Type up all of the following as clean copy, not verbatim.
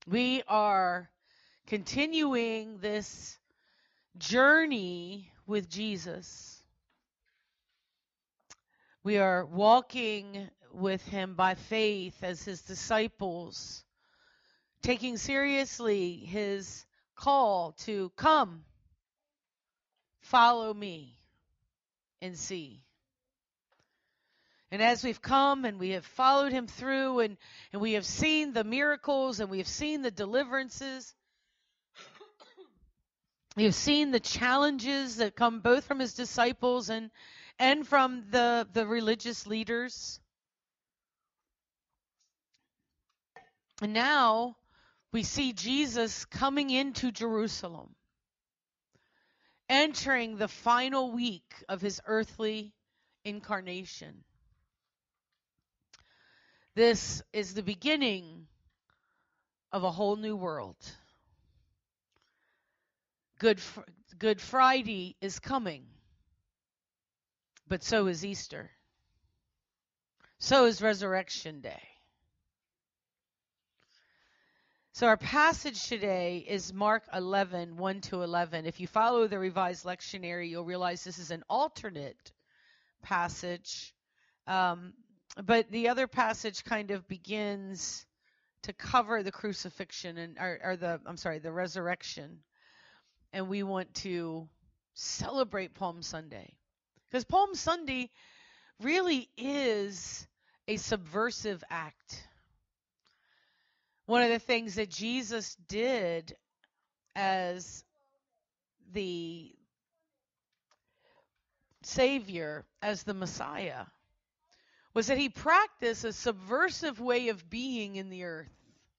We are continuing this journey with Jesus. We are walking with him by faith as his disciples, taking seriously his call to come, follow me, and see. And as we've come and we have followed him through and we have seen the miracles and we have seen the deliverances, we have seen the challenges that come both from his disciples and from the religious leaders. And now we see Jesus coming into Jerusalem, entering the final week of his earthly incarnation. This is the beginning of a whole new world. Good Friday is coming, but so is Easter. So is Resurrection Day. So our passage today is Mark 11, 1 to 11. If you follow the Revised Lectionary, you'll realize this is an alternate passage. But the other passage kind of begins to cover the crucifixion and the resurrection. And we want to celebrate Palm Sunday. Because Palm Sunday really is a subversive act. One of the things that Jesus did as the Savior, as the Messiah, was that he practiced a subversive way of being in the earth.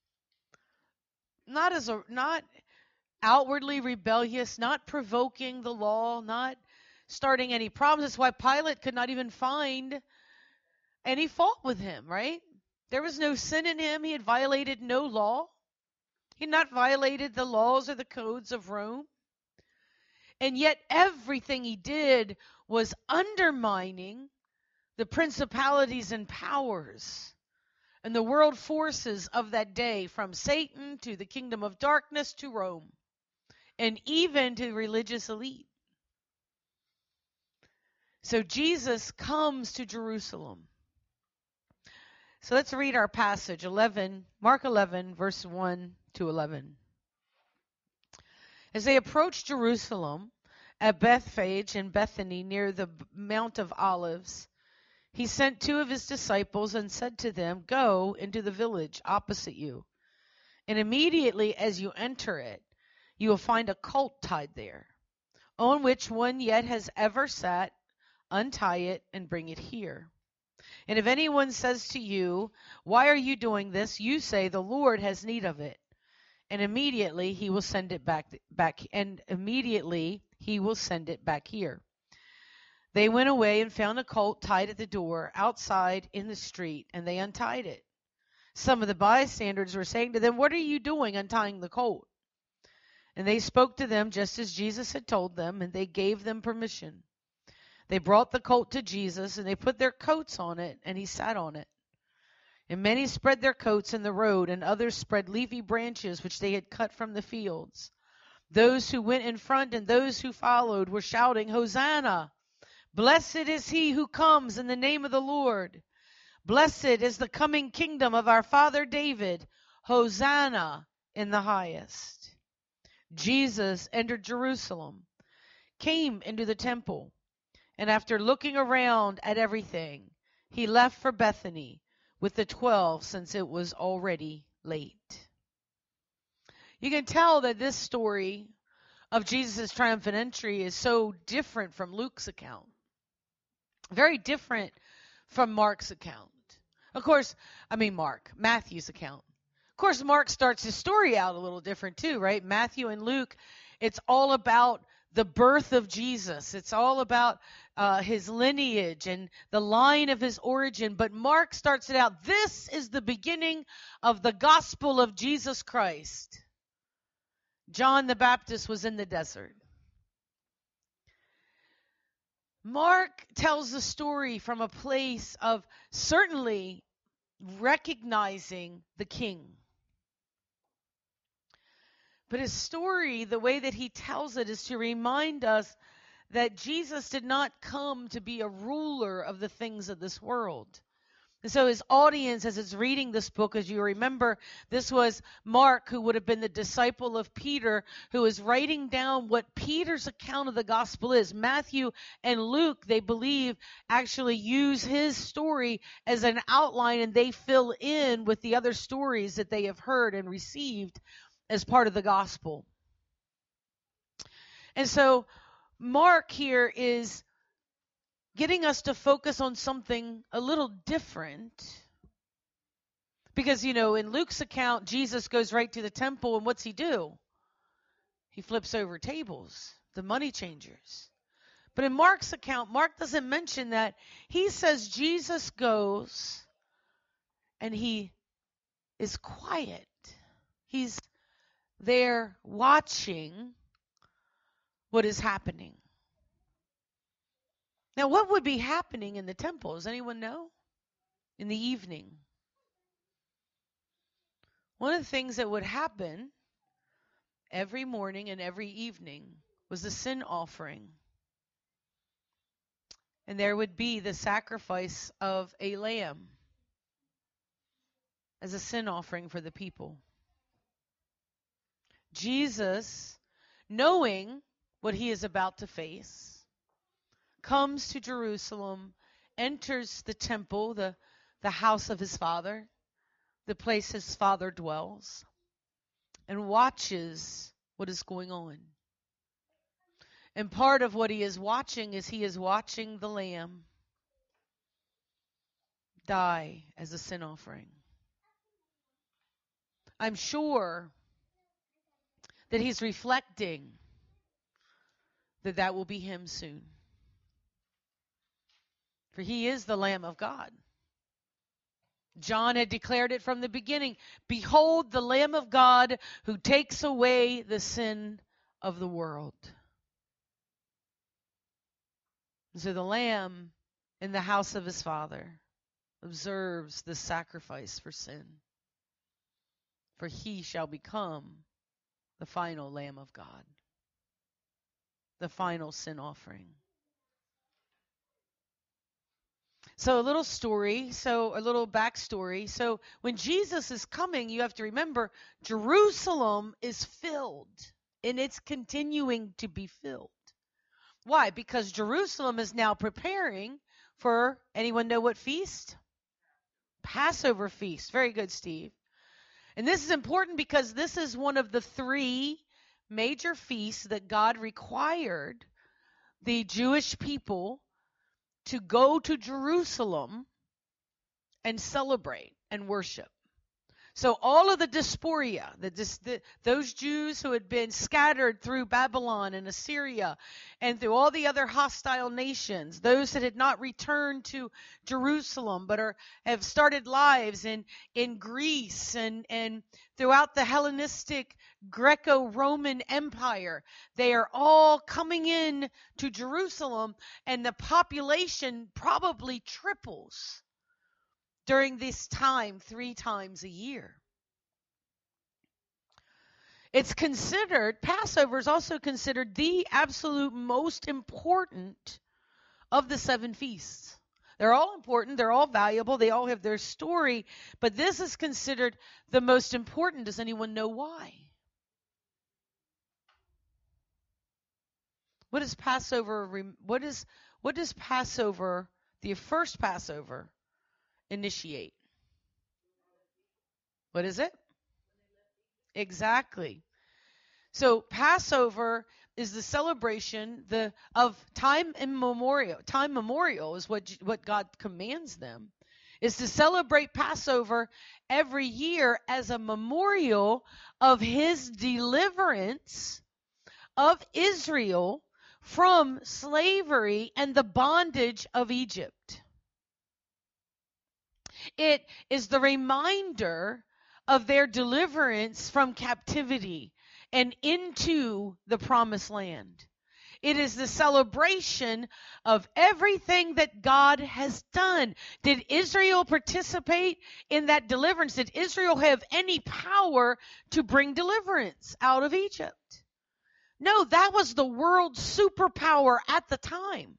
Not outwardly rebellious, not provoking the law, not starting any problems. That's why Pilate could not even find any fault with him, right? There was no sin in him. He had violated no law. He had not violated the laws or the codes of Rome. And yet everything he did was undermining the principalities and powers and the world forces of that day, from Satan to the kingdom of darkness to Rome, and even to the religious elite. So Jesus comes to Jerusalem. So let's read our passage, Mark 11, verse 1 to 11. As they approached Jerusalem at Bethphage and Bethany near the Mount of Olives, he sent two of his disciples and said to them, "Go into the village opposite you, and immediately as you enter it, you will find a colt tied there, on which one yet has ever sat. Untie it and bring it here. And if anyone says to you, 'Why are you doing this?' you say, 'The Lord has need of it.' And immediately he will send it back and immediately he will send it back here." They went away and found a colt tied at the door outside in the street, and they untied it. Some of the bystanders were saying to them, "What are you doing untying the colt?" And they spoke to them just as Jesus had told them, and they gave them permission. They brought the colt to Jesus, and they put their coats on it, and he sat on it. And many spread their coats in the road, and others spread leafy branches which they had cut from the fields. Those who went in front and those who followed were shouting, "Hosanna! Blessed is he who comes in the name of the Lord. Blessed is the coming kingdom of our father David. Hosanna in the highest." Jesus entered Jerusalem, came into the temple, and after looking around at everything, he left for Bethany with the 12, since it was already late. You can tell that this story of Jesus' triumphant entry is so different from Luke's account. Very different from Mark's account. Matthew's account. Of course, Mark starts his story out a little different too, right? Matthew and Luke, it's all about the birth of Jesus. It's all about his lineage and the line of his origin. But Mark starts it out. This is the beginning of the gospel of Jesus Christ. John the Baptist was in the desert. Mark tells the story from a place of certainly recognizing the king. But his story, the way that he tells it, is to remind us that Jesus did not come to be a ruler of the things of this world. And so his audience, as it's reading this book, as you remember, this was Mark, who would have been the disciple of Peter, who is writing down what Peter's account of the gospel is. Matthew and Luke, they believe, actually use his story as an outline, and they fill in with the other stories that they have heard and received as part of the gospel. And so Mark here is getting us to focus on something a little different. Because, in Luke's account, Jesus goes right to the temple, and what's he do? He flips over tables, the money changers. But in Mark's account, Mark doesn't mention that. He says Jesus goes and he is quiet. He's there watching what is happening. Now, what would be happening in the temple? Does anyone know? In the evening. One of the things that would happen every morning and every evening was the sin offering. And there would be the sacrifice of a lamb as a sin offering for the people. Jesus, knowing what he is about to face, comes to Jerusalem, enters the temple, the house of his Father, the place his Father dwells, and watches what is going on. And part of what he is watching is he is watching the lamb die as a sin offering. I'm sure that he's reflecting that will be him soon. For he is the Lamb of God. John had declared it from the beginning. Behold the Lamb of God who takes away the sin of the world. So the Lamb in the house of his Father observes the sacrifice for sin. For he shall become the final Lamb of God. The final sin offering. So a little backstory. So when Jesus is coming, you have to remember, Jerusalem is filled, and it's continuing to be filled. Why? Because Jerusalem is now preparing for, anyone know what feast? Passover feast. Very good, Steve. And this is important because this is one of the 3 major feasts that God required the Jewish people to go to Jerusalem and celebrate and worship. So all of the diaspora, those Jews who had been scattered through Babylon and Assyria and through all the other hostile nations, those that had not returned to Jerusalem but have started lives in Greece and throughout the Hellenistic Greco-Roman Empire, they are all coming in to Jerusalem, and the population probably triples during this time 3 times a year. Passover is also considered the absolute most important of the 7 feasts. They're all important, they're all valuable, they all have their story, but this is considered the most important. Does anyone know why? What does Passover, the first Passover, initiate? What is it? Exactly. So Passover is the celebration of time immemorial. Time memorial is what God commands them, is to celebrate Passover every year as a memorial of his deliverance of Israel from slavery and the bondage of Egypt. It is the reminder of their deliverance from captivity and into the promised land. It is the celebration of everything that God has done. Did Israel participate in that deliverance? Did Israel have any power to bring deliverance out of Egypt? No, that was the world's superpower at the time.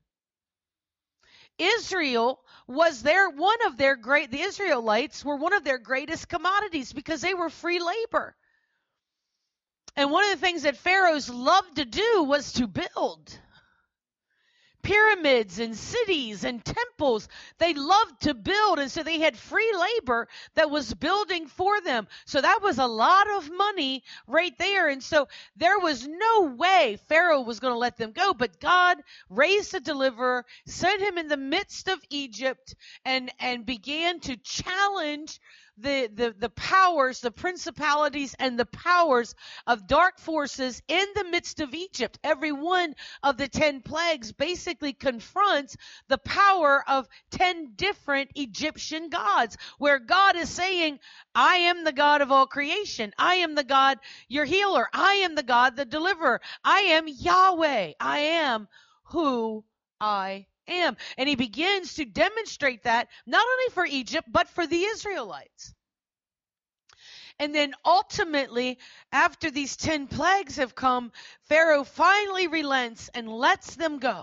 Israel was the Israelites were one of their greatest commodities because they were free labor. And one of the things that pharaohs loved to do was to build pyramids and cities and temples. They loved to build, and so they had free labor that was building for them. So that was a lot of money right there. And so there was no way Pharaoh was going to let them go, but God raised a deliverer, sent him in the midst of Egypt, and began to challenge the powers, the principalities, and the powers of dark forces in the midst of Egypt. Every one of the 10 plagues basically confronts the power of 10 different Egyptian gods, where God is saying, I am the God of all creation. I am the God, your healer. I am the God, the deliverer. I am Yahweh. I am who I am. And he begins to demonstrate that not only for Egypt, but for the Israelites. And then ultimately, after these 10 plagues have come, Pharaoh finally relents and lets them go.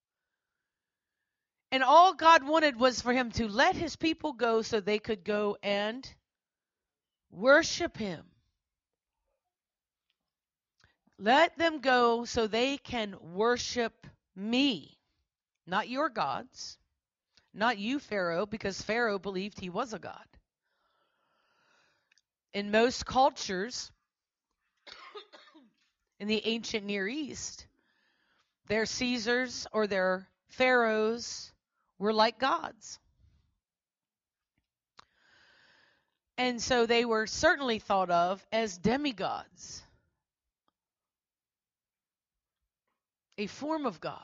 And all God wanted was for him to let his people go so they could go and worship him. Let them go so they can worship me. Not your gods. Not you, Pharaoh, because Pharaoh believed he was a god. In most cultures in the ancient Near East, their Caesars or their pharaohs were like gods. And so they were certainly thought of as demigods, a form of God.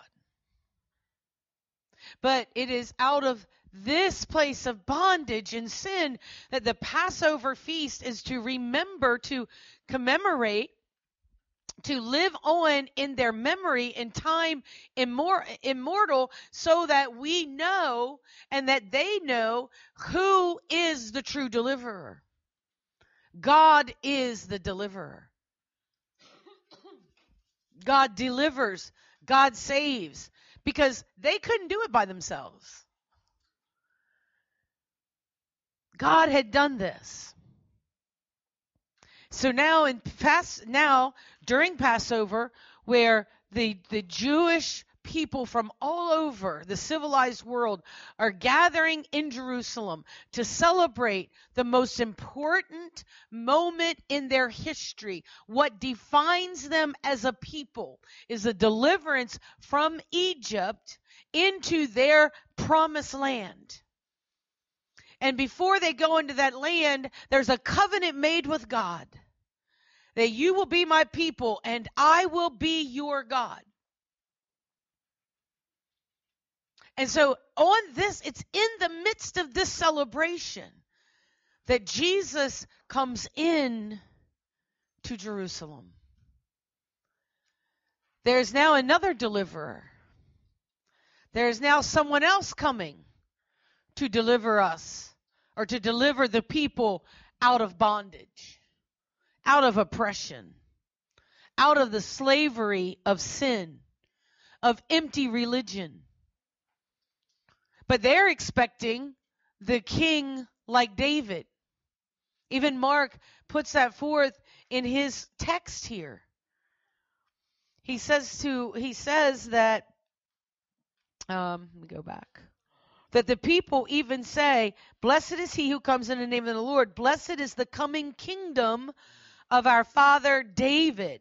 But it is out of this place of bondage and sin that the Passover feast is to remember, to commemorate, to live on in their memory in time immortal, so that we know and that they know who is the true deliverer. God is the deliverer. God delivers. God saves. Because they couldn't do it by themselves. God had done this. So now during Passover, where the Jewish people from all over the civilized world are gathering in Jerusalem to celebrate the most important moment in their history, what defines them as a people is a deliverance from Egypt into their promised land. And before they go into that land, there's a covenant made with God that you will be my people and I will be your God. And so on this, it's in the midst of this celebration that Jesus comes in to Jerusalem. There's now another deliverer. There's now someone else coming to deliver us, or to deliver the people out of bondage, out of oppression, out of the slavery of sin, of empty religion. But they're expecting the king like David. Even Mark puts that forth in his text here. He says that, let me go back. That the people even say, blessed is he who comes in the name of the Lord. Blessed is the coming kingdom of our father David.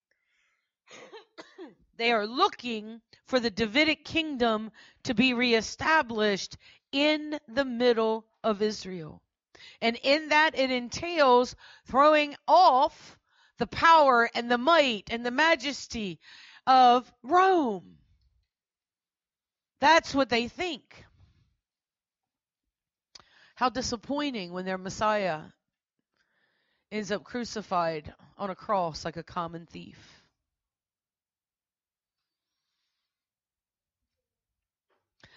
They are looking for the Davidic kingdom to be reestablished in the middle of Israel. And in that, it entails throwing off the power and the might and the majesty of Rome. That's what they think. How disappointing when their Messiah ends up crucified on a cross like a common thief.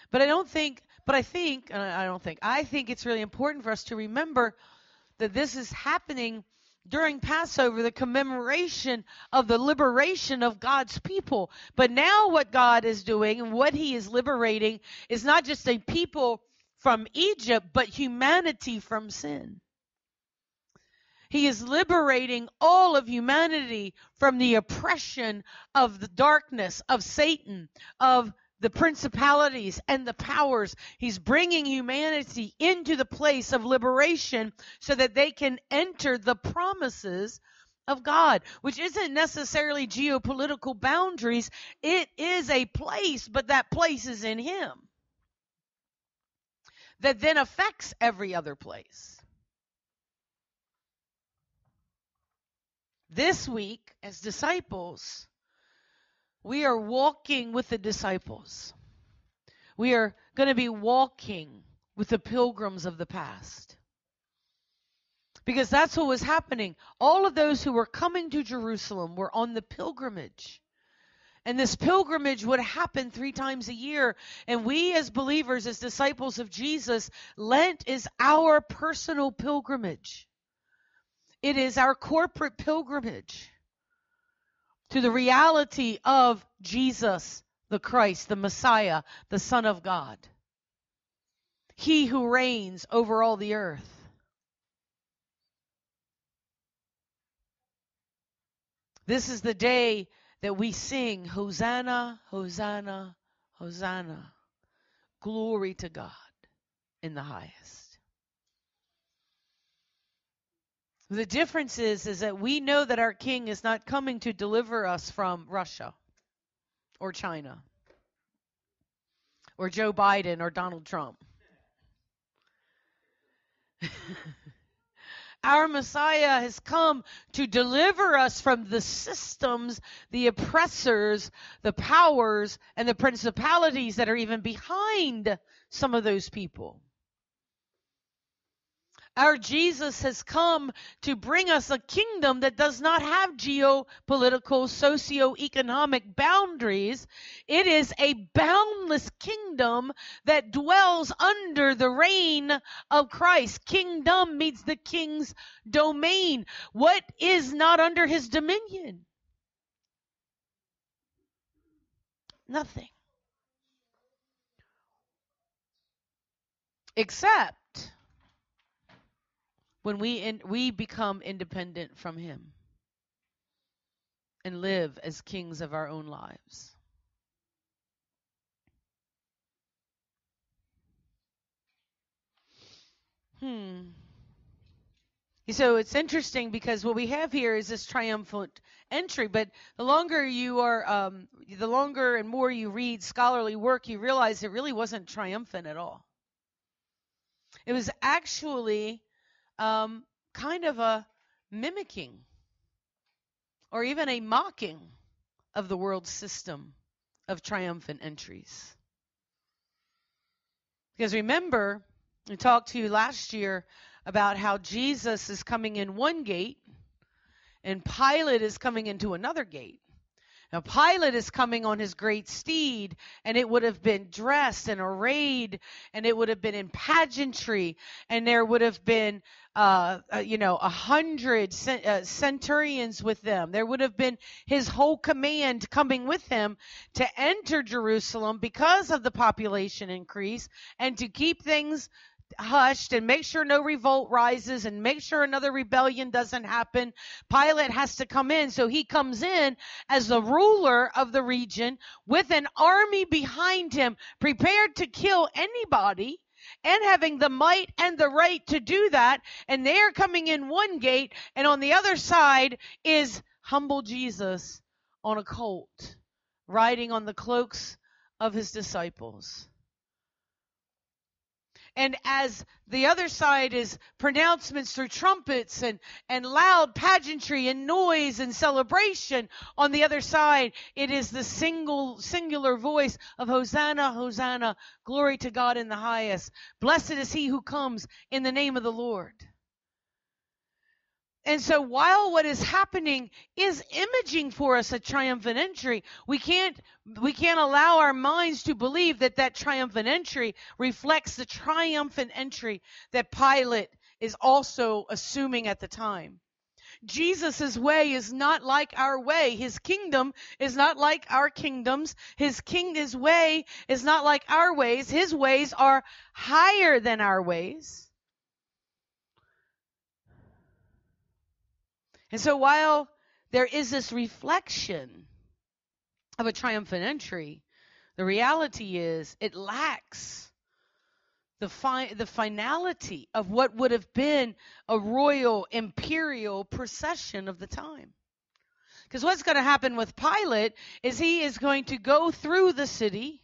I think it's really important for us to remember that this is happening during Passover, the commemoration of the liberation of God's people. But now what God is doing and what he is liberating is not just a people from Egypt, but humanity from sin. He is liberating all of humanity from the oppression of the darkness, of Satan, of the principalities and the powers. He's bringing humanity into the place of liberation so that they can enter the promises of God, which isn't necessarily geopolitical boundaries. It is a place, but that place is in him that then affects every other place. This week, as disciples, we are walking with the disciples. We are going to be walking with the pilgrims of the past. Because that's what was happening. All of those who were coming to Jerusalem were on the pilgrimage. And this pilgrimage would happen 3 times a year. And we as believers, as disciples of Jesus, Lent is our personal pilgrimage. It is our corporate pilgrimage to the reality of Jesus, the Christ, the Messiah, the Son of God. He who reigns over all the earth. This is the day that we sing, Hosanna, Hosanna, Hosanna. Glory to God in the highest. The difference is that we know that our King is not coming to deliver us from Russia or China or Joe Biden or Donald Trump. Our Messiah has come to deliver us from the systems, the oppressors, the powers, and the principalities that are even behind some of those people. Our Jesus has come to bring us a kingdom that does not have geopolitical, socioeconomic boundaries. It is a boundless kingdom that dwells under the reign of Christ. Kingdom means the king's domain. What is not under his dominion? Nothing. Except when we become independent from him and live as kings of our own lives. So it's interesting because what we have here is this triumphant entry, but the longer and more you read scholarly work, you realize it really wasn't triumphant at all. It was actually kind of a mimicking or even a mocking of the world system of triumphant entries. Because remember, we talked to you last year about how Jesus is coming in one gate and Pilate is coming into another gate. Now, Pilate is coming on his great steed, and it would have been dressed and arrayed, and it would have been in pageantry, and there would have been, 100 centurions with them. There would have been his whole command coming with him to enter Jerusalem because of the population increase and to keep things hushed and make sure no revolt rises and make sure another rebellion doesn't happen. Pilate has to come in. So he comes in as the ruler of the region with an army behind him, prepared to kill anybody and having the might and the right to do that. And they're coming in one gate, and on the other side is humble Jesus on a colt, riding on the cloaks of his disciples. And as the other side is pronouncements through trumpets and loud pageantry and noise and celebration, on the other side, it is the singular voice of Hosanna, Hosanna, glory to God in the highest. Blessed is he who comes in the name of the Lord. And so while what is happening is imaging for us a triumphant entry, we can't allow our minds to believe that that triumphant entry reflects the triumphant entry that Pilate is also assuming at the time. Jesus' way is not like our way. His kingdom is not like our kingdoms. His way is not like our ways. His ways are higher than our ways. And so while there is this reflection of a triumphant entry, the reality is it lacks the finality of what would have been a royal imperial procession of the time. Because what's going to happen with Pilate is he is going to go through the city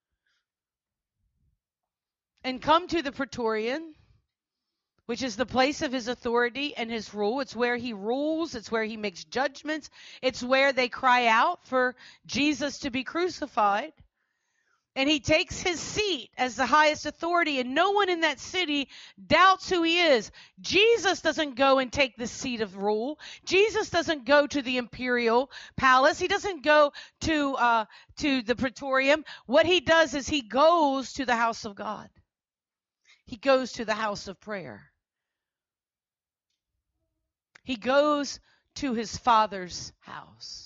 and come to the Praetorian, which is the place of his authority and his rule. It's where he rules. It's where he makes judgments. It's where they cry out for Jesus to be crucified. And he takes his seat as the highest authority, and no one in that city doubts who he is. Jesus doesn't go and take the seat of rule. Jesus doesn't go to the imperial palace. He doesn't go to the Praetorium. What he does is he goes to the house of God. He goes to the house of prayer. He goes to his Father's house.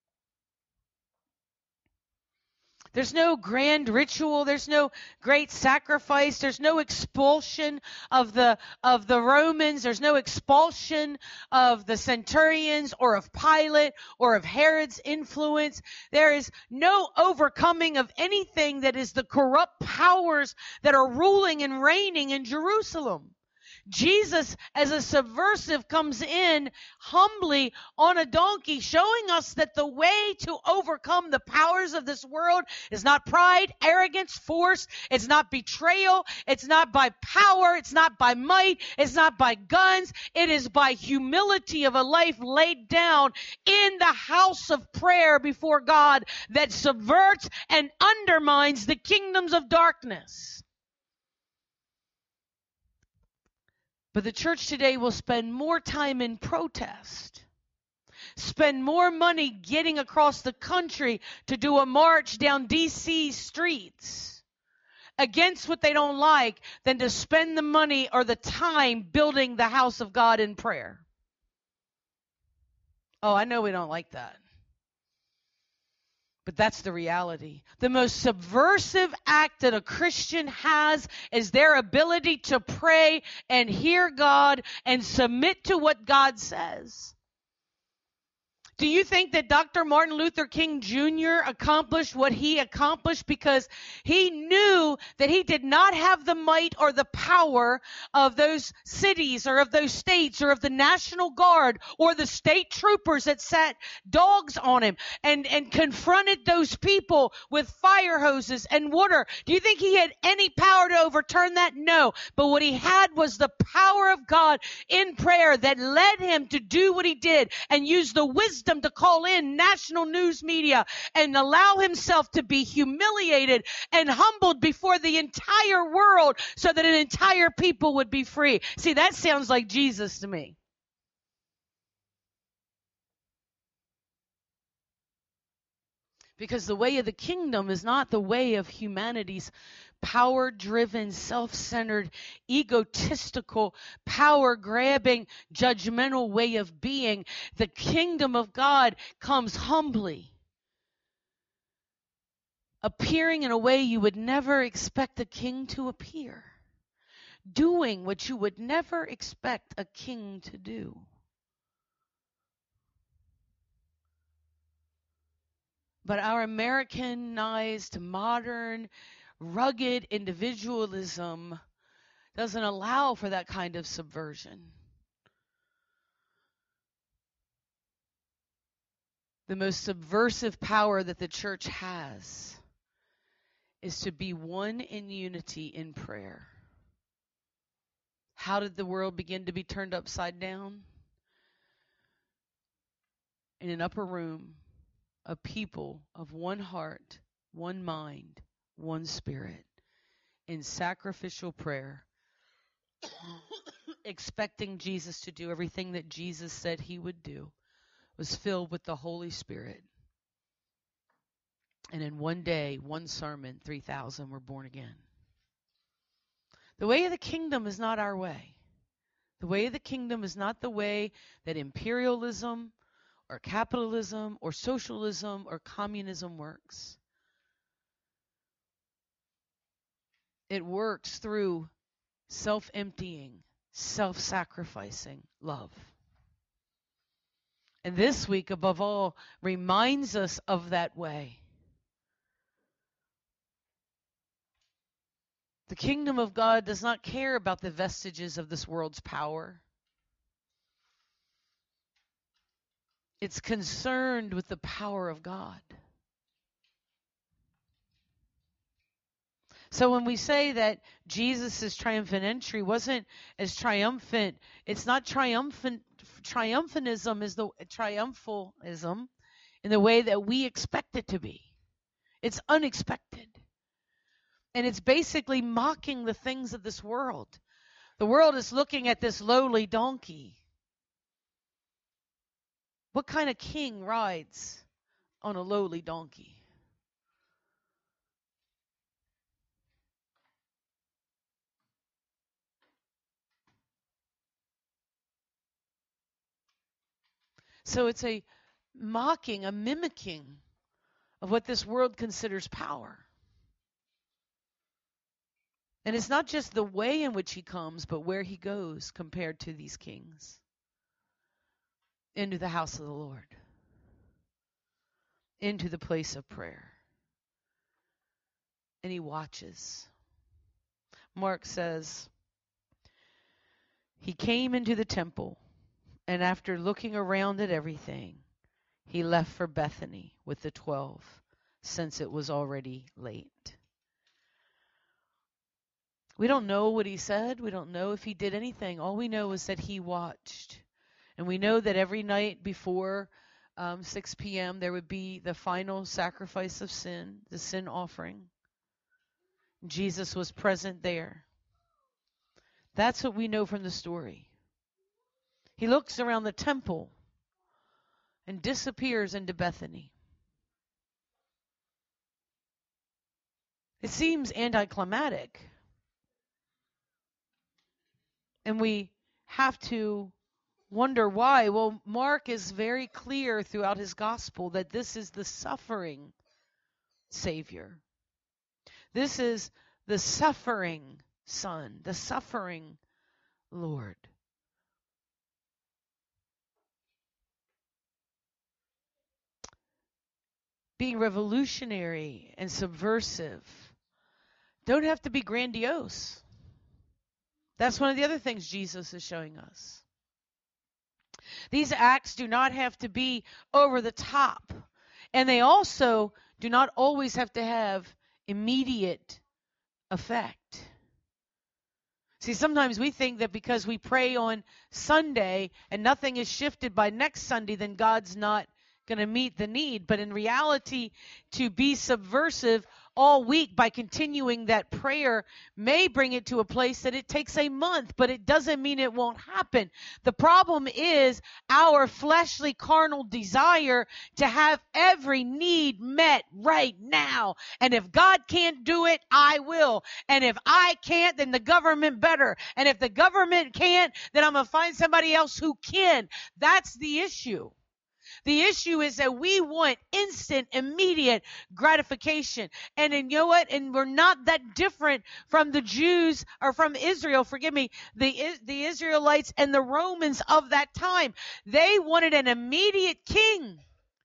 There's no grand ritual. There's no great sacrifice. There's no expulsion of the Romans. There's no expulsion of the centurions or of Pilate or of Herod's influence. There is no overcoming of anything that is the corrupt powers that are ruling and reigning in Jerusalem. Jesus, as a subversive, comes in humbly on a donkey, showing us that the way to overcome the powers of this world is not pride, arrogance, force. It's not betrayal. It's not by power. It's not by might. It's not by guns. It is by humility of a life laid down in the house of prayer before God that subverts and undermines the kingdoms of darkness. But the church today will spend more time in protest, spend more money getting across the country to do a march down D.C. streets against what they don't like than to spend the money or the time building the house of God in prayer. Oh, I know we don't like that. But that's the reality. The most subversive act that a Christian has is their ability to pray and hear God and submit to what God says. Do you think that Dr. Martin Luther King Jr. accomplished what he accomplished because he knew that he did not have the might or the power of those cities or of those states or of the National Guard or the state troopers that sat dogs on him and confronted those people with fire hoses and water? Do you think he had any power to overturn that? No. But what he had was the power of God in prayer that led him to do what he did and use the wisdom to call in national news media and allow himself to be humiliated and humbled before the entire world so that an entire people would be free. See, that sounds like Jesus to me. Because the way of the kingdom is not the way of humanity's power-driven, self-centered, egotistical, power-grabbing, judgmental way of being. The kingdom of God comes humbly, appearing in a way you would never expect a king to appear, doing what you would never expect a king to do. But our Americanized, modern, rugged individualism doesn't allow for that kind of subversion. The most subversive power that the church has is to be one in unity in prayer. How did the world begin to be turned upside down? In an upper room, a people of one heart, one mind, one spirit, in sacrificial prayer, expecting Jesus to do everything that Jesus said he would do, was filled with the Holy Spirit. And in one day, one sermon, 3,000 were born again. The way of the kingdom is not our way. The way of the kingdom is not the way that imperialism or capitalism or socialism or communism works. It works through self-emptying, self-sacrificing love. And this week, above all, reminds us of that way. The kingdom of God does not care about the vestiges of this world's power. It's concerned with the power of God. So when we say that Jesus' triumphant entry wasn't as triumphant, it's not triumphant. Triumphalism is the triumphalism in the way that we expect it to be. It's unexpected. And it's basically mocking the things of this world. The world is looking at this lowly donkey. What kind of king rides on a lowly donkey? So it's a mocking, a mimicking of what this world considers power. And it's not just the way in which he comes, but where he goes compared to these kings. Into the house of the Lord. Into the place of prayer. And he watches. Mark says, he came into the temple, and after looking around at everything, he left for Bethany with the 12, since it was already late. We don't know what he said. We don't know if he did anything. All we know is that he watched. And we know that every night before 6 p.m. there would be the final sacrifice of sin, the sin offering. Jesus was present there. That's what we know from the story. He looks around the temple and disappears into Bethany. It seems anticlimactic. And we have to wonder why. Well, Mark is very clear throughout his gospel that this is the suffering Savior. This is the suffering Son, the suffering Lord. Being revolutionary and subversive don't have to be grandiose. That's one of the other things Jesus is showing us. These acts do not have to be over the top. And they also do not always have to have immediate effect. See, sometimes we think that because we pray on Sunday and nothing is shifted by next Sunday, then God's not going to meet the need. But in reality, to be subversive all week by continuing that prayer may bring it to a place that it takes a month, but it doesn't mean it won't happen. The problem is our fleshly carnal desire to have every need met right now. And if God can't do it, I will. And if I can't, then the government better. And if the government can't, then I'm going to find somebody else who can. That's the issue. The issue is that we want instant, immediate gratification. And you know what? And we're not that different from the Jews, or from Israel, the Israelites and the Romans of that time. They wanted an immediate king.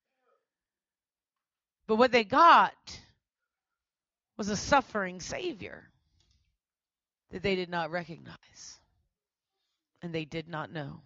But what they got was a suffering Savior that they did not recognize. And they did not know.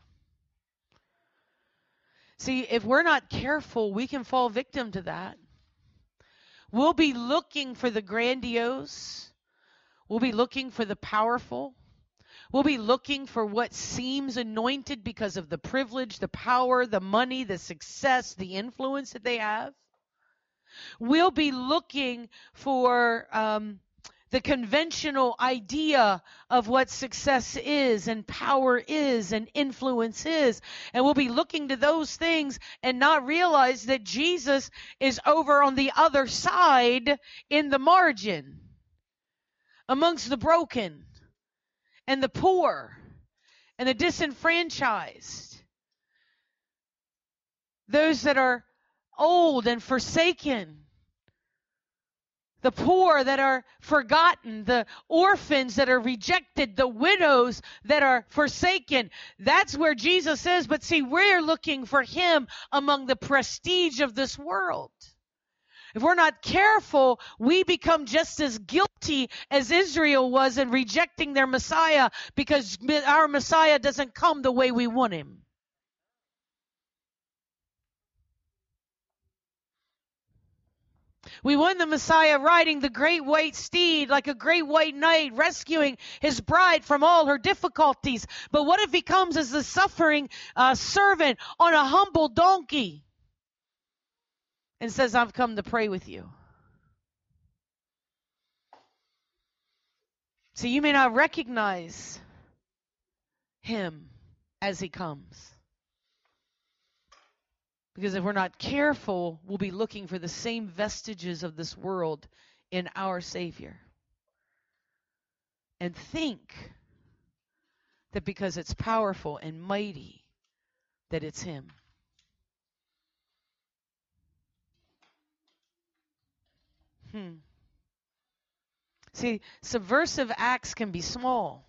See, if we're not careful, we can fall victim to that. We'll be looking for the grandiose. We'll be looking for the powerful. We'll be looking for what seems anointed because of the privilege, the power, the money, the success, the influence that they have. We'll be looking for the conventional idea of what success is and power is and influence is. And we'll be looking to those things and not realize that Jesus is over on the other side in the margin, amongst the broken and the poor and the disenfranchised, those that are old and forsaken, the poor that are forgotten, the orphans that are rejected, the widows that are forsaken. That's where Jesus is. But see, we're looking for him among the prestige of this world. If we're not careful, we become just as guilty as Israel was in rejecting their Messiah, because our Messiah doesn't come the way we want him. We want the Messiah riding the great white steed like a great white knight, rescuing his bride from all her difficulties. But what if he comes as the suffering servant on a humble donkey and says, I've come to pray with you? So you may not recognize him as he comes. Because if we're not careful, we'll be looking for the same vestiges of this world in our Savior. And think that because it's powerful and mighty, that it's him. See, subversive acts can be small.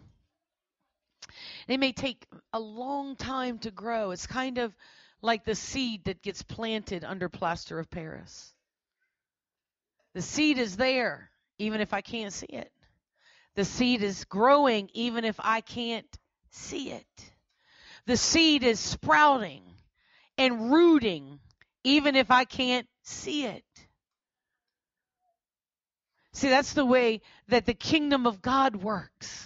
They may take a long time to grow. It's kind of like the seed that gets planted under plaster of Paris. The seed is there, even if I can't see it. The seed is growing, even if I can't see it. The seed is sprouting and rooting, even if I can't see it. See, that's the way that the kingdom of God works.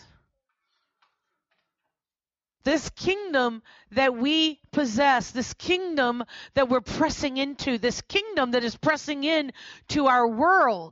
This kingdom that we possess, this kingdom that we're pressing into, this kingdom that is pressing in to our world,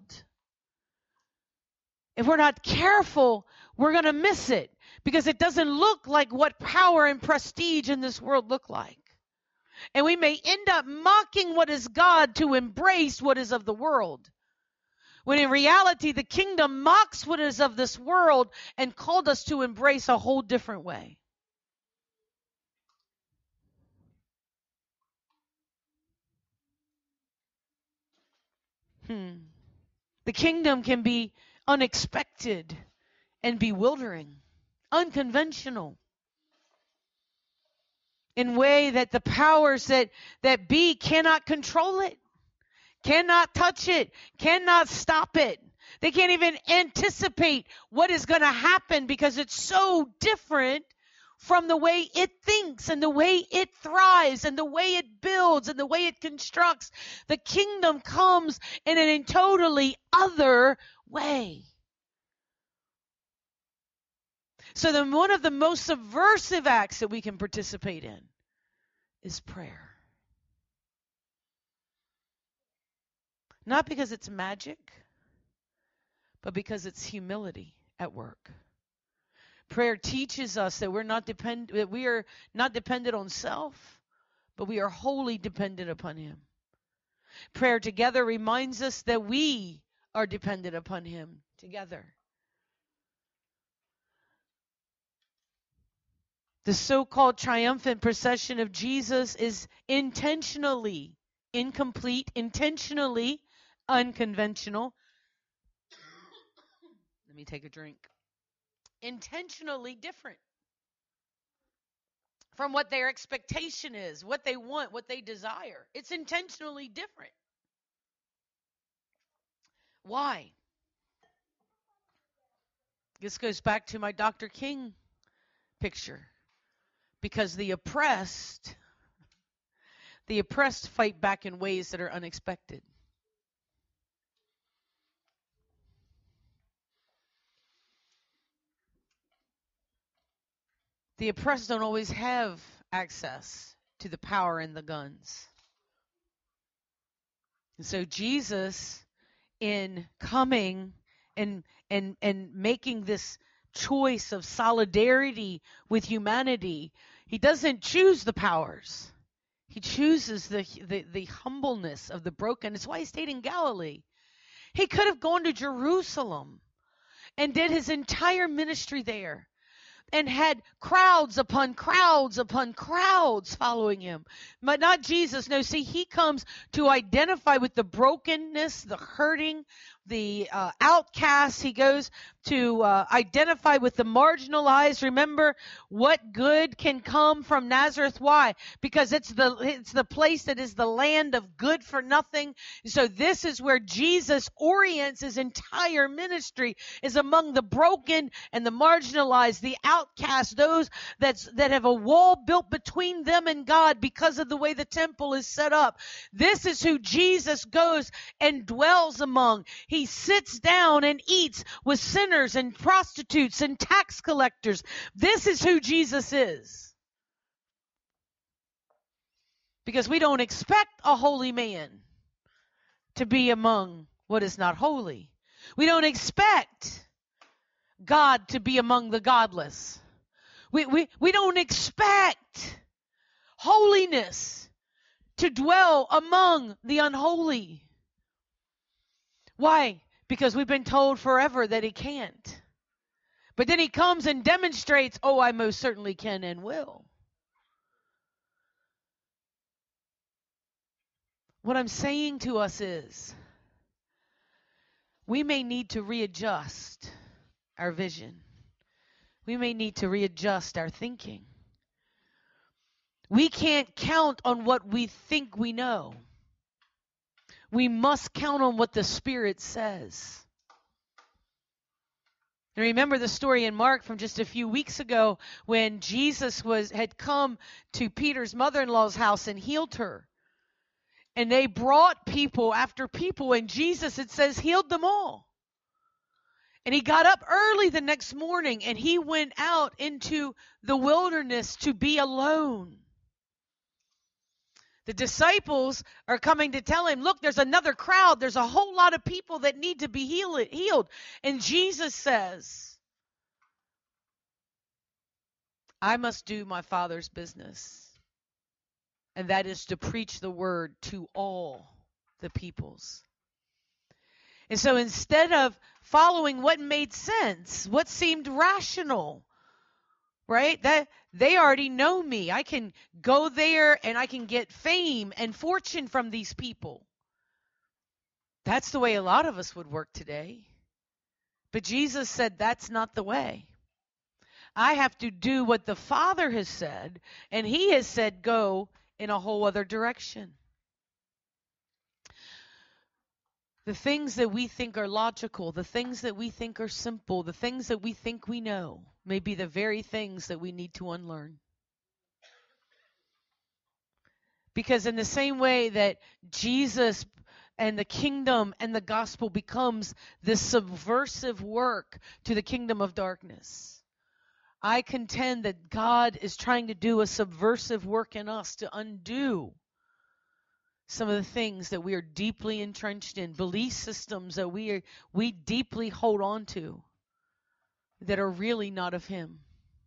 if we're not careful, we're going to miss it, because it doesn't look like what power and prestige in this world look like. And we may end up mocking what is God to embrace what is of the world, when in reality the kingdom mocks what is of this world and called us to embrace a whole different way. The kingdom can be unexpected and bewildering, unconventional, in a way that the powers that be cannot control it, cannot touch it, cannot stop it. They can't even anticipate what is going to happen, because it's so different from the way it thinks and the way it thrives and the way it builds and the way it constructs. The kingdom comes in a totally other way. So then one of the most subversive acts that we can participate in is prayer. Not because it's magic, but because it's humility at work. Prayer teaches us that we are not dependent on self, but we are wholly dependent upon him. Prayer together reminds us that we are dependent upon him together. The so-called triumphant procession of Jesus is intentionally incomplete, intentionally unconventional. Let me take a drink. Intentionally different from what their expectation is, what they want, what they desire. It's intentionally different. Why? This goes back to my Dr. King picture. Because the oppressed fight back in ways that are unexpected. The oppressed don't always have access to the power and the guns. And so Jesus, in coming and making this choice of solidarity with humanity, he doesn't choose the powers. He chooses the humbleness of the broken. It's why he stayed in Galilee. He could have gone to Jerusalem and did his entire ministry there and had crowds upon crowds upon crowds following him. But not Jesus. No, see, he comes to identify with the brokenness, the hurting, the outcasts. He goes to identify with the marginalized. Remember, what good can come from Nazareth? Why? Because it's the place that is the land of good for nothing. So this is where Jesus orients his entire ministry, is among the broken and the marginalized, the outcasts, those that have a wall built between them and God because of the way the temple is set up. This is who Jesus goes and dwells among. He sits down and eats with sinners and prostitutes and tax collectors. This is who Jesus is. Because we don't expect a holy man to be among what is not holy. We don't expect God to be among the godless. We don't expect holiness to dwell among the unholy. Why? Because we've been told forever that he can't. But then he comes and demonstrates, oh, I most certainly can and will. What I'm saying to us is, we may need to readjust our vision. We may need to readjust our thinking. We can't count on what we think we know. We must count on what the Spirit says. And remember the story in Mark from just a few weeks ago when Jesus had come to Peter's mother-in-law's house and healed her. And they brought people after people, and Jesus, it says, healed them all. And he got up early the next morning, and he went out into the wilderness to be alone. The disciples are coming to tell him, look, there's another crowd. There's a whole lot of people that need to be healed. And Jesus says, I must do my Father's business. And that is to preach the word to all the peoples. And so instead of following what made sense, what seemed rational, right? That they already know me. I can go there and I can get fame and fortune from these people. That's the way a lot of us would work today. But Jesus said that's not the way. I have to do what the Father has said, and he has said go in a whole other direction. The things that we think are logical, the things that we think are simple, the things that we think we know may be the very things that we need to unlearn. Because in the same way that Jesus and the kingdom and the gospel becomes this subversive work to the kingdom of darkness, I contend that God is trying to do a subversive work in us to undo some of the things that we are deeply entrenched in, belief systems that we deeply hold on to that are really not of him.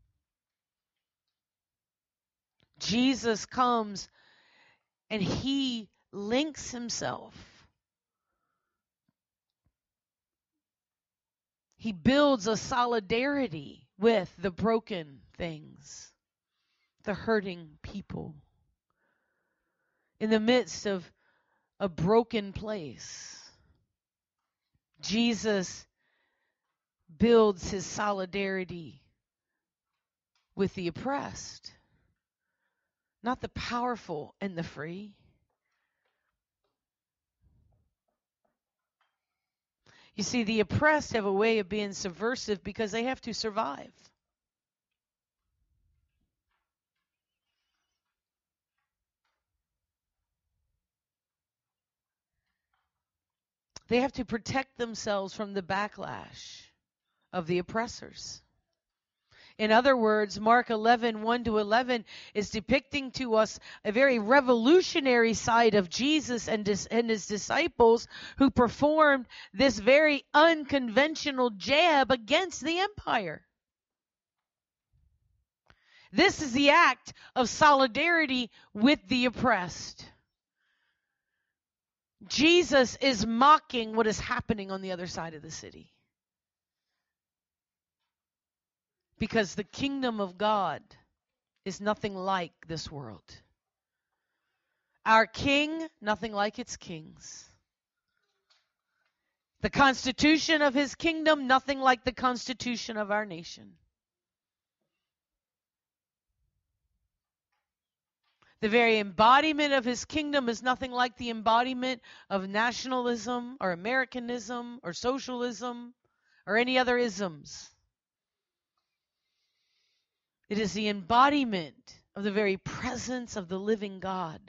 Jesus comes and he links himself. He builds a solidarity with the broken things, the hurting people. In the midst of a broken place, Jesus builds his solidarity with the oppressed, not the powerful and the free. You see, the oppressed have a way of being subversive because they have to survive. They have to protect themselves from the backlash of the oppressors. In other words, Mark 11:1-11 is depicting to us a very revolutionary side of Jesus and his disciples who performed this very unconventional jab against the empire. This is the act of solidarity with the oppressed. Jesus is mocking what is happening on the other side of the city. Because the kingdom of God is nothing like this world. Our king, nothing like its kings. The constitution of his kingdom, nothing like the constitution of our nation. The very embodiment of his kingdom is nothing like the embodiment of nationalism or Americanism or socialism or any other isms. It is the embodiment of the very presence of the living God.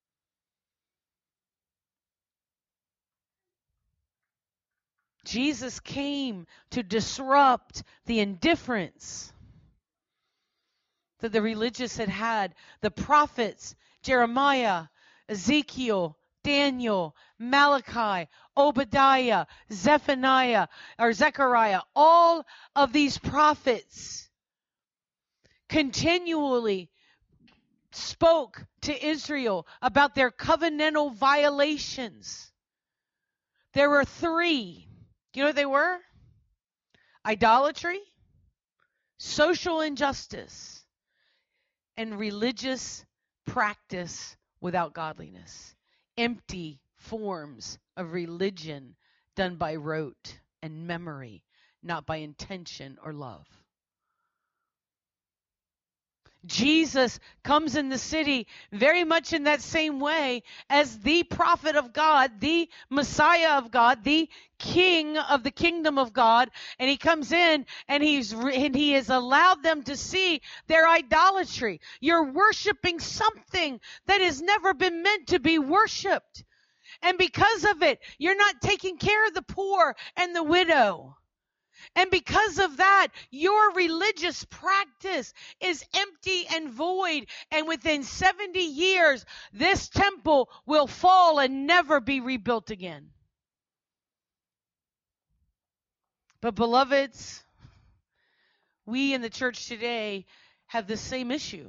Jesus came to disrupt the indifference that the religious had had. The prophets, Jeremiah, Ezekiel, Daniel, Malachi, Obadiah, Zechariah, all of these prophets continually spoke to Israel about their covenantal violations. There were 3. You know what they were? Idolatry, social injustice, and religious practice without godliness. Empty forms of religion done by rote and memory, not by intention or love. Jesus comes in the city very much in that same way as the prophet of God, the Messiah of God, the King of the kingdom of God. And he comes in and he has allowed them to see their idolatry. You're worshiping something that has never been meant to be worshiped. And because of it, you're not taking care of the poor and the widow. And because of that, your religious practice is empty and void. And within 70 years, this temple will fall and never be rebuilt again. But beloveds, we in the church today have the same issue.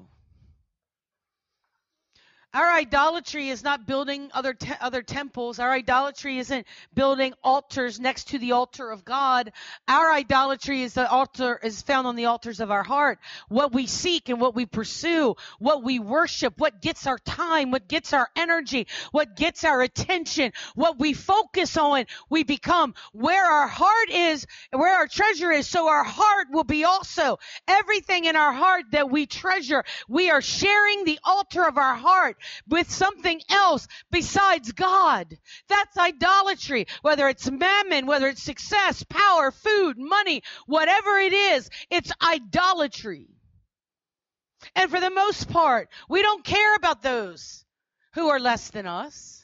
Our idolatry is not building other temples. Our idolatry isn't building altars next to the altar of God. Our idolatry is found on the altars of our heart. What we seek and what we pursue, what we worship, what gets our time, what gets our energy, what gets our attention, what we focus on, we become. Where our heart is, where our treasure is, so our heart will be also. Everything in our heart that we treasure, we are sharing the altar of our heart with something else besides God. That's idolatry. Whether it's mammon, whether it's success, power, food, money, whatever it is, it's idolatry. And for the most part, we don't care about those who are less than us.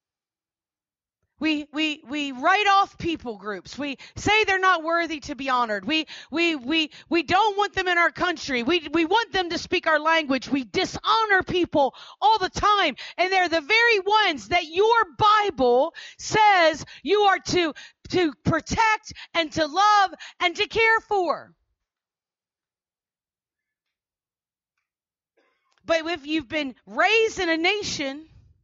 We write off people groups. We say they're not worthy to be honored. We don't want them in our country. We want them to speak our language. We dishonor people all the time. And they're the very ones that your Bible says you are to protect and to love and to care for. But if you've been raised in a nation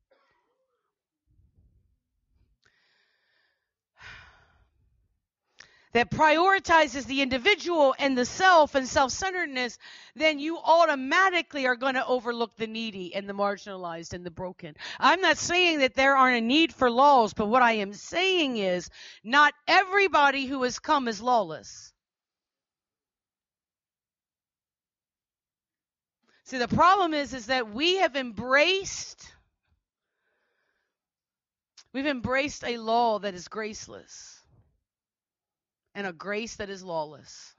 that prioritizes the individual and the self and self-centeredness, then you automatically are going to overlook the needy and the marginalized and the broken. I'm not saying that there aren't a need for laws, but what I am saying is not everybody who has come is lawless. See, the problem is that we've embraced a law that is graceless. And a grace that is lawless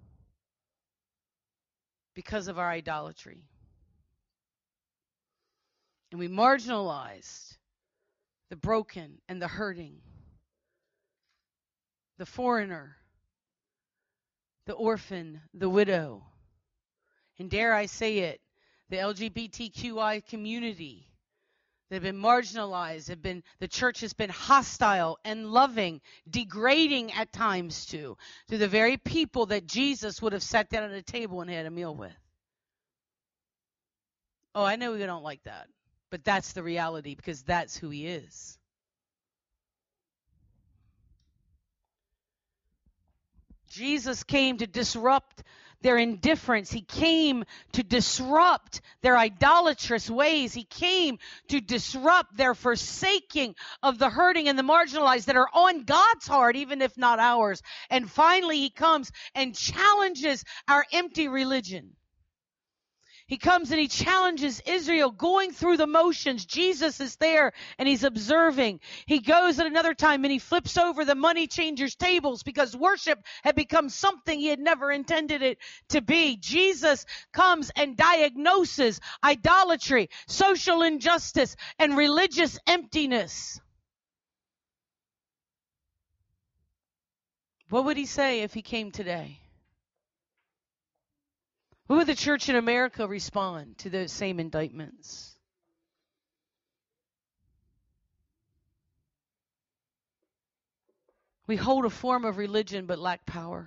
because of our idolatry. And we marginalized the broken and the hurting, the foreigner, the orphan, the widow, and dare I say it, the LGBTQI community that have been marginalized, the church has been hostile and loving, degrading at times to the very people that Jesus would have sat down at a table and had a meal with. Oh, I know we don't like that, but that's the reality because that's who he is. Jesus came to disrupt their indifference. He came to disrupt their idolatrous ways. He came to disrupt their forsaking of the hurting and the marginalized that are on God's heart, even if not ours. And finally, he comes and challenges our empty religion. He comes and he challenges Israel going through the motions. Jesus is there and he's observing. He goes at another time and he flips over the money changers' tables because worship had become something he had never intended it to be. Jesus comes and diagnoses idolatry, social injustice, and religious emptiness. What would he say if he came today? Who would the church in America respond to those same indictments? We hold a form of religion but lack power.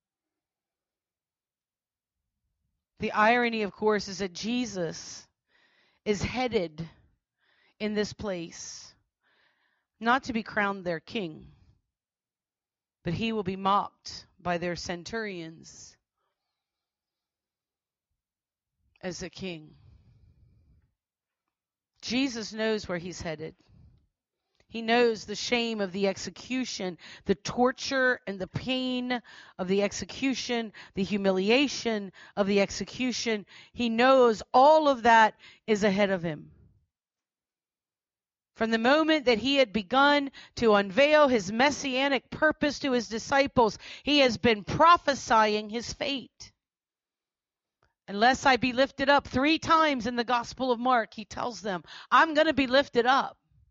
The irony, of course, is that Jesus is headed in this place not to be crowned their king, but he will be mocked by their centurions as a king. Jesus knows where he's headed. He knows the shame of the execution, the torture and the pain of the execution, the humiliation of the execution. He knows all of that is ahead of him. From the moment that he had begun to unveil his messianic purpose to his disciples, he has been prophesying his fate. Unless I be lifted up, 3 times in the Gospel of Mark, he tells them, I'm going to be lifted up.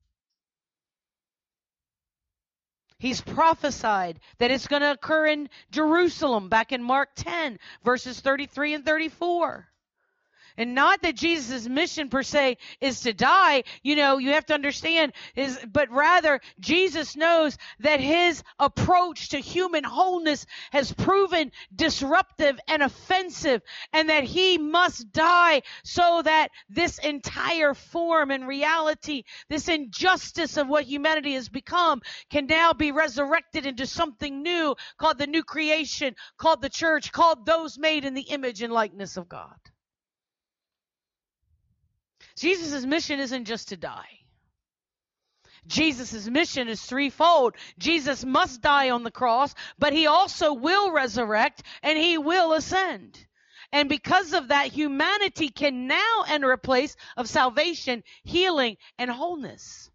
He's prophesied that it's going to occur in Jerusalem, back in Mark 10, verses 33 and 34. And not that Jesus' mission per se is to die, you have to understand, but rather Jesus knows that his approach to human wholeness has proven disruptive and offensive, and that he must die so that this entire form and reality, this injustice of what humanity has become, can now be resurrected into something new called the new creation, called the church, called those made in the image and likeness of God. Jesus' mission isn't just to die. Jesus' mission is threefold. Jesus must die on the cross, but he also will resurrect and he will ascend. And because of that, humanity can now enter a place of salvation, healing, and wholeness.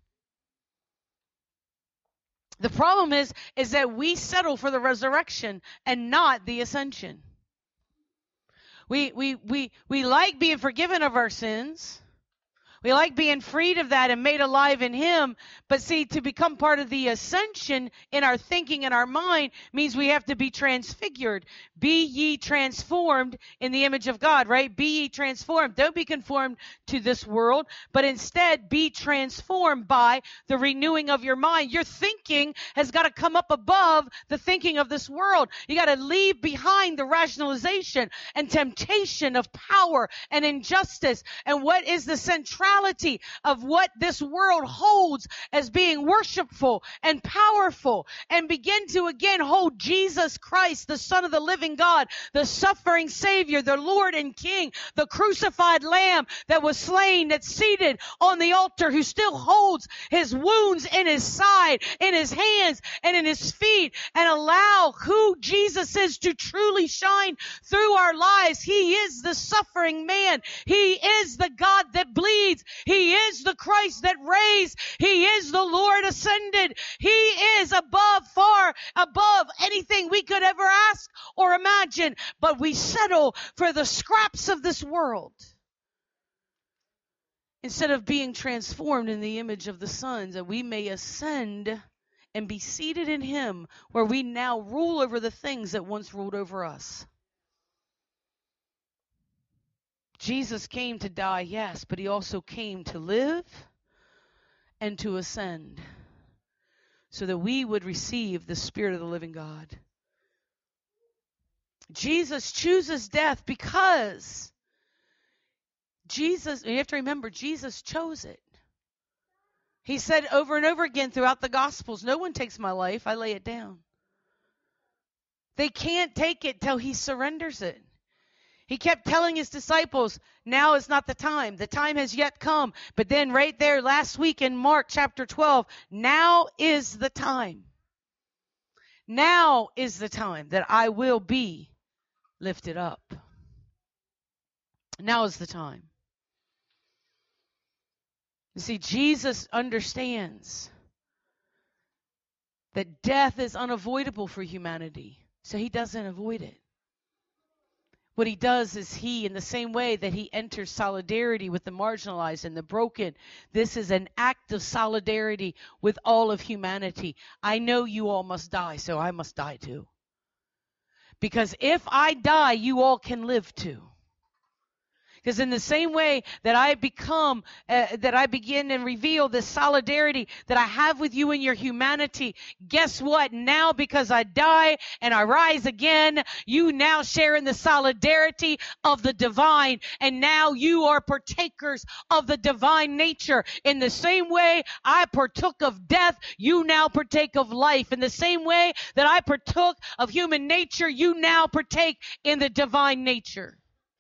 The problem is that we settle for the resurrection and not the ascension. We like being forgiven of our sins. We like being freed of that and made alive in him. But see, to become part of the ascension in our thinking and our mind means we have to be transfigured. Be ye transformed in the image of God, right? Be ye transformed. Don't be conformed to this world, but instead be transformed by the renewing of your mind. Your thinking has got to come up above the thinking of this world. You got to leave behind the rationalization and temptation of power and injustice. And what is the centrality of what this world holds as being worshipful and powerful, and begin to again hold Jesus Christ, the Son of the living God, the suffering Savior, the Lord and King, the crucified Lamb that was slain, that's seated on the altar, who still holds his wounds in his side, in his hands, and in his feet, and allow who Jesus is to truly shine through our lives. He is the suffering man. He is the God that bleeds. He is the Christ that raised. He is the Lord ascended. He is far above anything we could ever ask or imagine. But we settle for the scraps of this world instead of being transformed in the image of the Son, that we may ascend and be seated in him, where we now rule over the things that once ruled over us. Jesus came to die, yes, but he also came to live and to ascend so that we would receive the Spirit of the living God. Jesus chooses death because you have to remember, Jesus chose it. He said over and over again throughout the Gospels, no one takes my life, I lay it down. They can't take it till he surrenders it. He kept telling his disciples, now is not the time. The time has yet come. But then right there last week in Mark chapter 12, now is the time. Now is the time that I will be lifted up. Now is the time. You see, Jesus understands that death is unavoidable for humanity, so he doesn't avoid it. What he does is he, in the same way that he enters solidarity with the marginalized and the broken, this is an act of solidarity with all of humanity. I know you all must die, so I must die too. Because if I die, you all can live too. Because in the same way that I begin and reveal this solidarity that I have with you in your humanity, guess what? Now, because I die and I rise again, you now share in the solidarity of the divine. And now you are partakers of the divine nature. In the same way I partook of death, you now partake of life. In the same way that I partook of human nature, you now partake in the divine nature.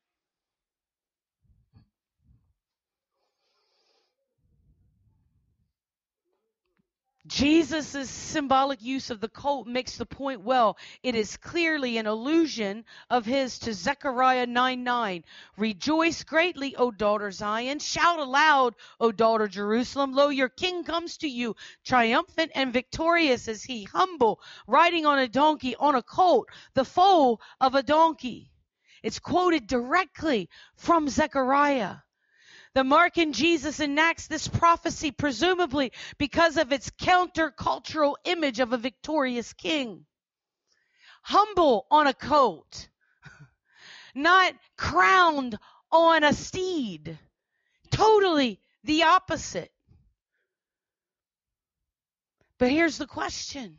Jesus' symbolic use of the colt makes the point well. It is clearly an allusion of his to Zechariah 9:9. Rejoice greatly, O daughter Zion. Shout aloud, O daughter Jerusalem. Lo, your king comes to you, triumphant and victorious is he, humble, riding on a donkey, on a colt, the foal of a donkey. It's quoted directly from Zechariah. The mark in Jesus enacts this prophecy, presumably because of its countercultural image of a victorious king. Humble on a coat, not crowned on a steed. Totally the opposite. But here's the question.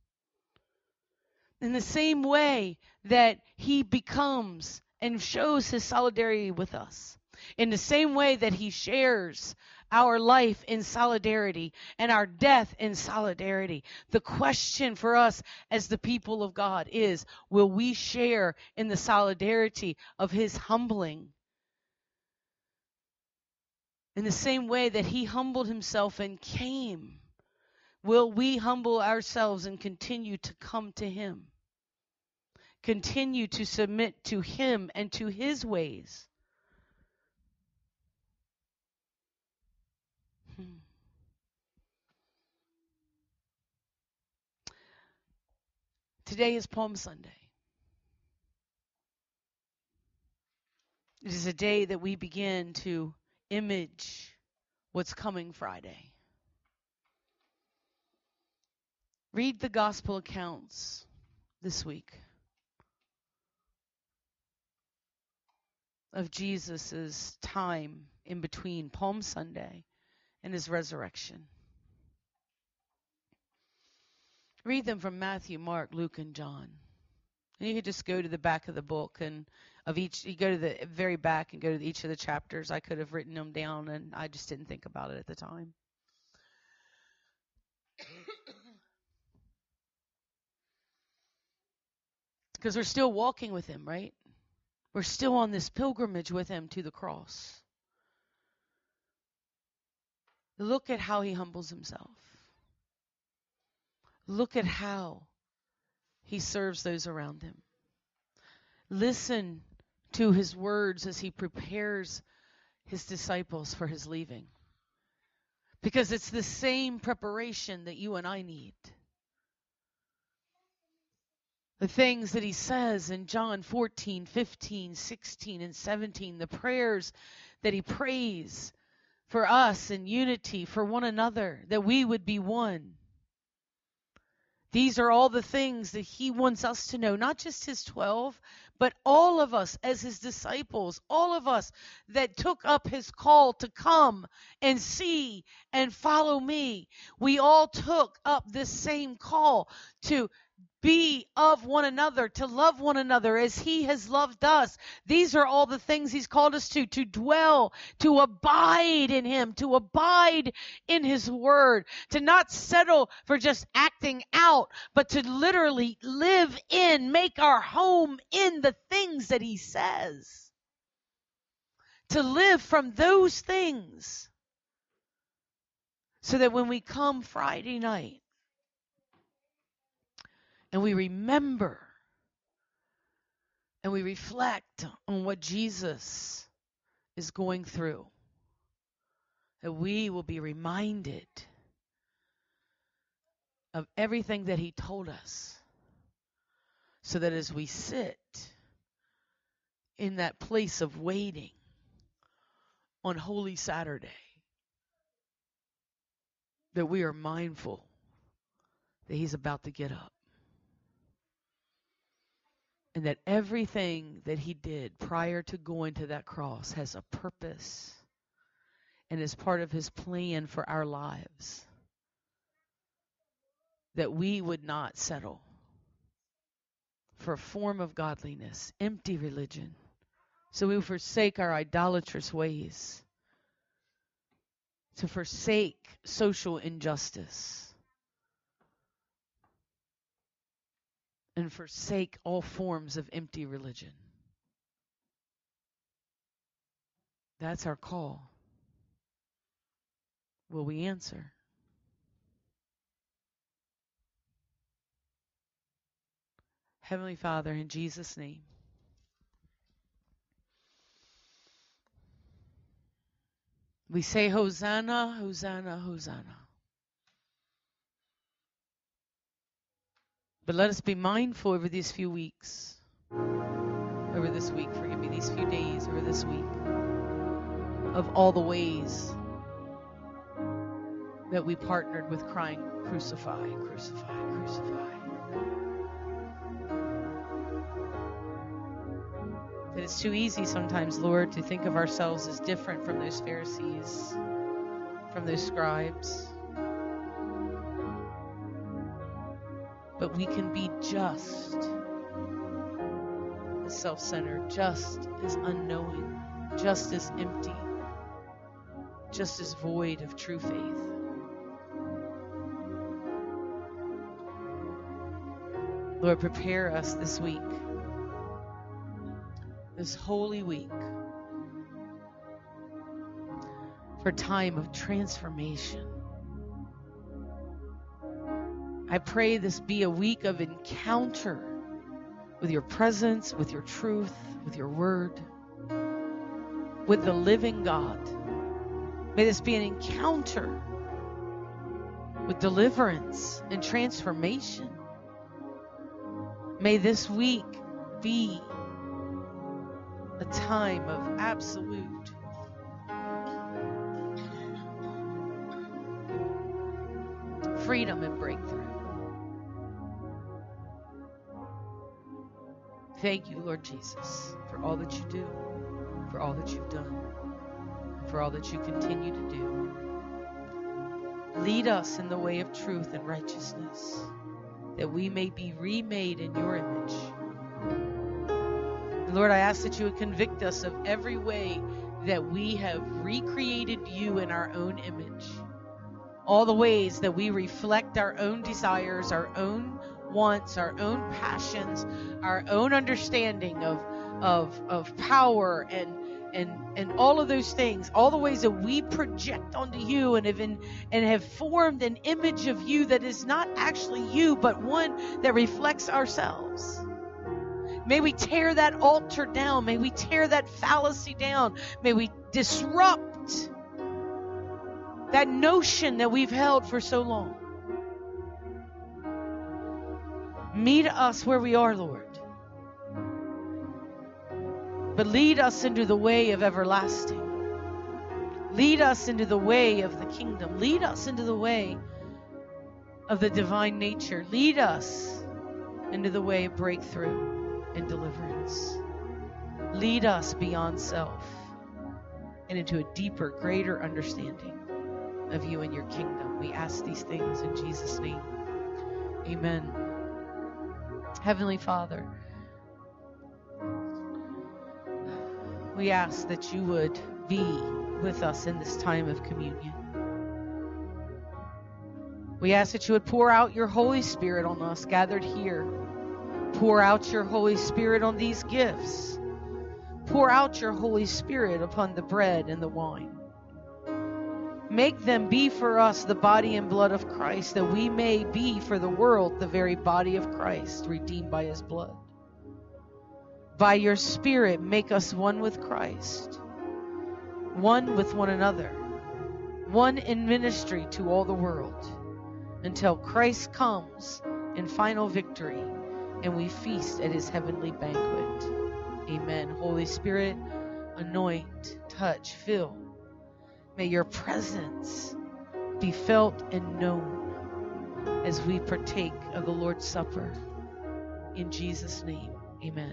In the same way that he becomes and shows his solidarity with us, in the same way that he shares our life in solidarity and our death in solidarity, the question for us as the people of God is, will we share in the solidarity of his humbling? In the same way that he humbled himself and came, will we humble ourselves and continue to come to him? Continue to submit to him and to his ways? Today is Palm Sunday. It is a day that we begin to image what's coming Friday. Read the gospel accounts this week of Jesus' time in between Palm Sunday and his resurrection. Read them from Matthew, Mark, Luke, and John. And you could just go to the back of the book and of each, you go to the very back and go to each of the chapters. I could have written them down and I just didn't think about it at the time. Because we're still walking with him, right? We're still on this pilgrimage with him to the cross. Look at how he humbles himself. Look at how he serves those around him. Listen to his words as he prepares his disciples for his leaving. Because it's the same preparation that you and I need. The things that he says in John 14, 15, 16, and 17, the prayers that he prays for us in unity, for one another, that we would be one. These are all the things that he wants us to know, not just his 12, but all of us as his disciples, all of us that took up his call to come and see and follow me. We all took up this same call to be of one another, to love one another as he has loved us. These are all the things he's called us to dwell, to abide in him, to abide in his word, to not settle for just acting out, but to literally live in, make our home in the things that he says. To live from those things so that when we come Friday night, and we remember and we reflect on what Jesus is going through, that we will be reminded of everything that he told us, so that as we sit in that place of waiting on Holy Saturday, that we are mindful that he's about to get up. And that everything that he did prior to going to that cross has a purpose and is part of his plan for our lives. That we would not settle for a form of godliness, empty religion. So we forsake our idolatrous ways, to forsake social injustice, and forsake all forms of empty religion. That's our call. Will we answer? Heavenly Father, in Jesus' name, we say Hosanna, Hosanna, Hosanna. But let us be mindful over these few weeks, over this week, forgive me, these few days, over this week, of all the ways that we partnered with crying, crucify, crucify, crucify. That it's too easy sometimes, Lord, to think of ourselves as different from those Pharisees, from those scribes. But we can be just as self-centered, just as unknowing, just as empty, just as void of true faith. Lord, prepare us this week, this holy week, for a time of transformation. I pray this be a week of encounter with your presence, with your truth, with your word, with the living God. May this be an encounter with deliverance and transformation. May this week be a time of absolute freedom and breakthrough. Thank you, Lord Jesus, for all that you do, for all that you've done, for all that you continue to do. Lead us in the way of truth and righteousness, that we may be remade in your image. Lord, I ask that you would convict us of every way that we have recreated you in our own image. All the ways that we reflect our own desires, our own wants, our own passions, our own understanding of power and all of those things, all the ways that we project onto you and have formed an image of you that is not actually you, but one that reflects ourselves. May we tear that altar down. May we tear that fallacy down. May we disrupt that notion that we've held for so long. Meet us where we are, Lord. But lead us into the way of everlasting. Lead us into the way of the kingdom. Lead us into the way of the divine nature. Lead us into the way of breakthrough and deliverance. Lead us beyond self and into a deeper, greater understanding of you and your kingdom. We ask these things in Jesus' name. Amen. Heavenly Father, we ask that you would be with us in this time of communion. We ask that you would pour out your Holy Spirit on us gathered here. Pour out your Holy Spirit on these gifts. Pour out your Holy Spirit upon the bread and the wine. Make them be for us the body and blood of Christ, that we may be for the world the very body of Christ, redeemed by his blood. By your Spirit, make us one with Christ, one with one another, one in ministry to all the world, until Christ comes in final victory and we feast at his heavenly banquet. Amen. Holy Spirit, anoint, touch, fill. May your presence be felt and known as we partake of the Lord's Supper. In Jesus' name, amen.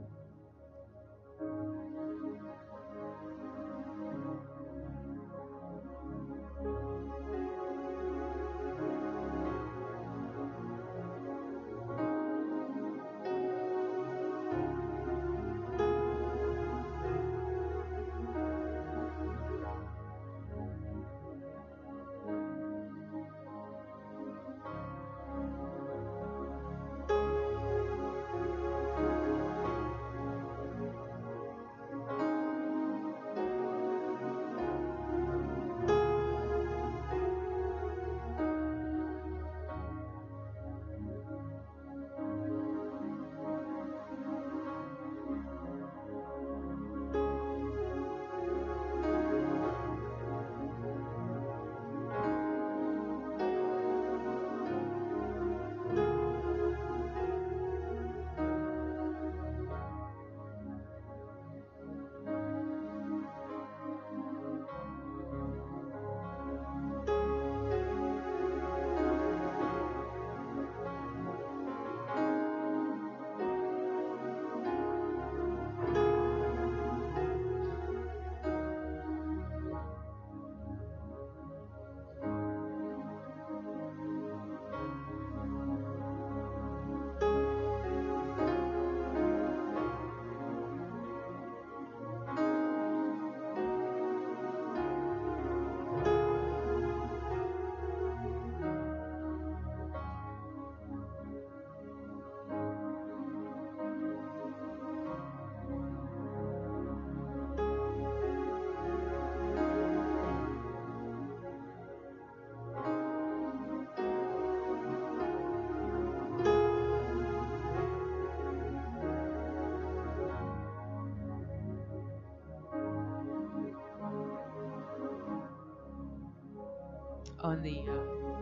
On the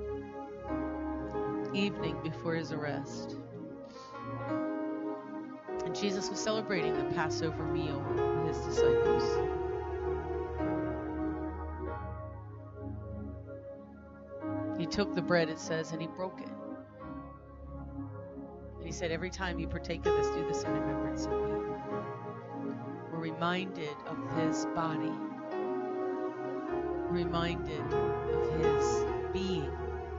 evening before his arrest, and Jesus was celebrating the Passover meal with his disciples. He took the bread, it says, and he broke it. And he said, every time you partake of this, do this in remembrance of me. We're reminded of his body, reminded of his being.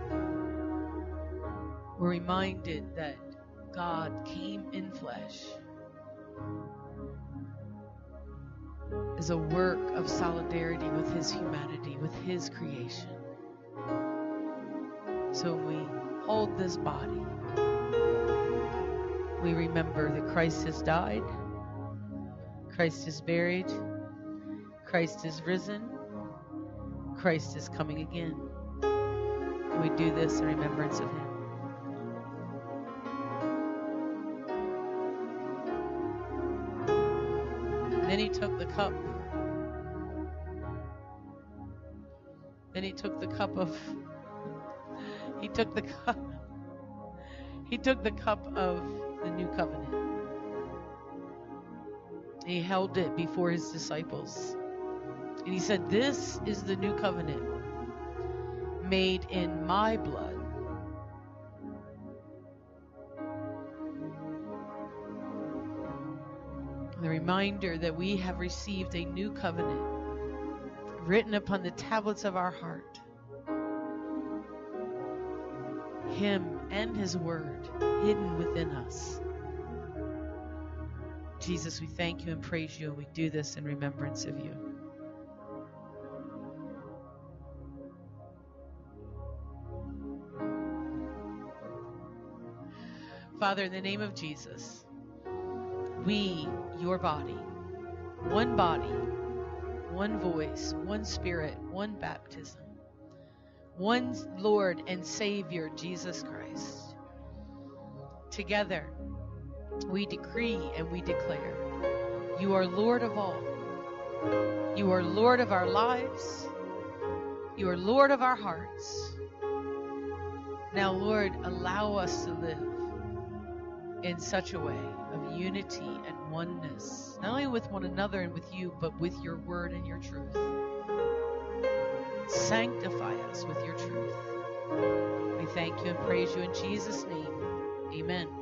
We're reminded that God came in flesh as a work of solidarity with his humanity, with his creation. So when we hold this body, we remember that Christ has died, Christ is buried, Christ is risen, Christ is coming again. And we do this in remembrance of him. And then he took the cup. Then he took the cup of the new covenant. He held it before his disciples. And he said, this is the new covenant made in my blood. reminder that we have received a new covenant written upon the tablets of our heart. Him and His Word hidden within us. Jesus, we thank you and praise you, and we do this in remembrance of you. Father, in the name of Jesus, we, your body, one voice, one Spirit, one baptism, one Lord and Savior, Jesus Christ. Together, we decree and we declare, you are Lord of all. You are Lord of our lives. You are Lord of our hearts. Now, Lord, allow us to live in such a way of unity and oneness, not only with one another and with you, but with your word and your truth. Sanctify us with your truth. We thank you and praise you in Jesus' name. Amen.